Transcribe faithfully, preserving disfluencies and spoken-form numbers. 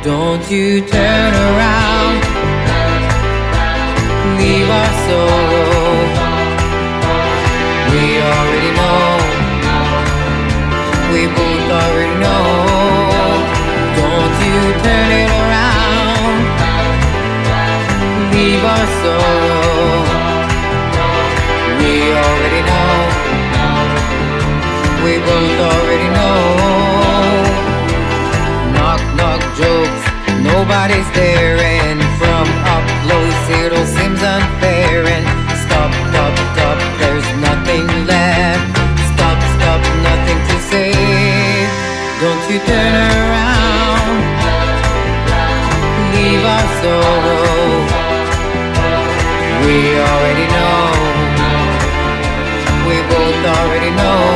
Don't you turn around, leave our sorrow. We already know, we both already know. Don't you turn it around, leave our sorrow. We already know, we both already know. Knock, knock jokes, nobody's there, and from up close it all seems unfair. And stop, stop, stop, there's nothing left. Stop, stop, nothing to say. Don't you turn around, leave our sorrow. We already know, we both already know.